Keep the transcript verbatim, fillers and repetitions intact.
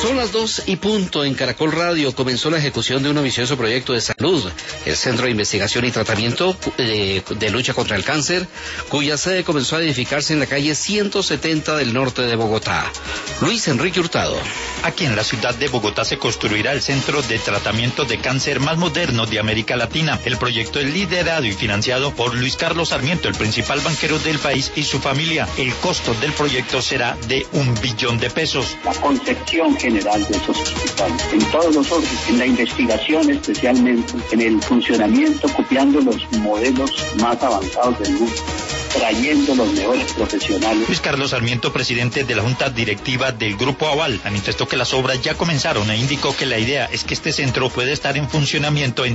Son las dos y punto. En Caracol Radio comenzó la ejecución de un ambicioso proyecto de salud, el Centro de Investigación y Tratamiento de, de Lucha contra el Cáncer, cuya sede comenzó a edificarse en la calle ciento setenta del norte de Bogotá. Luis Enrique Hurtado. Aquí en la ciudad de Bogotá se construirá el Centro de Tratamiento de Cáncer más moderno de América Latina. El proyecto es liderado y financiado por Luis Carlos Sarmiento, el principal banquero del país, y su familia. El costo del proyecto será de un billón de pesos. La concepción general de esos hospitales, en todos los órdenes, en la investigación especialmente, en el funcionamiento, copiando los modelos más avanzados del mundo, trayendo los mejores profesionales. Luis Carlos Sarmiento, presidente de la Junta Directiva del Grupo Aval, manifestó que las obras ya comenzaron e indicó que la idea es que este centro puede estar en funcionamiento en